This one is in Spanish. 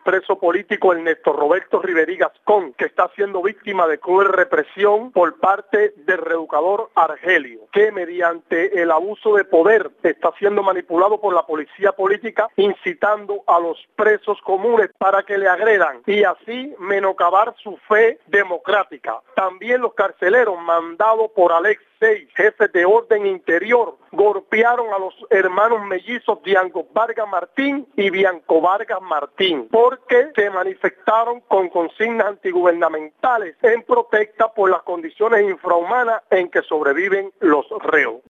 preso político Ernesto Roberto Rivera Gascón, que está siendo víctima de cruel represión por parte del reeducador Argelio, que mediante el abuso de poder está siendo manipulado por la policía política, incitando a los presos comunes para que le agredan y así menoscabar su fe democrática. También los carceleros mandados por Alex 6 jefes de orden interior golpearon a los hermanos mellizos Diango Vargas Martín y Bianco Vargas Martín porque se manifestaron con consignas antigubernamentales en protesta por las condiciones infrahumanas en que sobreviven los reos.